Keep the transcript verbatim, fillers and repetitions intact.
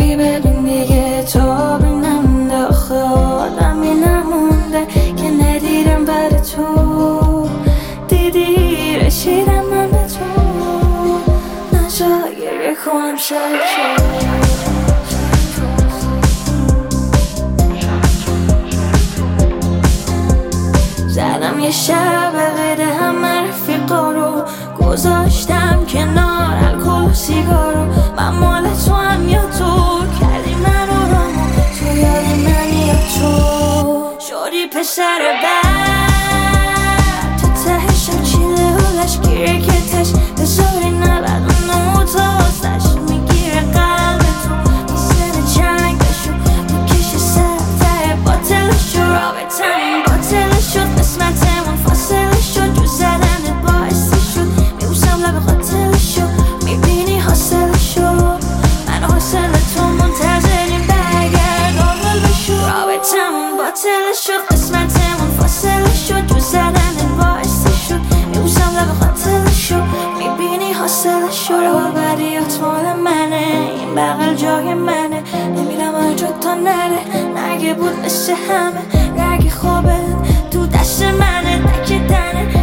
بی ببین دیگه تو بینمونده، آخه آدمی نمونده که ندیدم بر تو. دیدی رسیدم من به تو، نجا گریه کنم سر تو. زدم یه شب قید همه رفیقا رو، گذاشتم کنار الکل و سیگارو. من مال تو هم یا تو کردی من رو رامو، تو یاد من یا تو شدی پسر بد. تو ته شب چیله هولش گیره که تش بذاری نبد اونو تا واسش میگیره قلب تو. میسن جنگ بشو میکشه سر ته باطلشو، رابطمون باطل شد، قسمتمون فاصله شد. جو زدن باعثی شد میبوسم لب قاتلشو، میبینی حاصلشو. من حاصل تو منتظریم برگرد آقل بشو، رابطمون باطل شد، قسمتمون فاصله شد. جو زدن باعثی شد میبوسم لب قاتلشو، میبینی حاصلشو. راه بدیات مال منه، این بغل جای منه، نمیرم هر جا تا نره. نگه بود مثل همه، رگ خوابه تو دست منه، تک تنه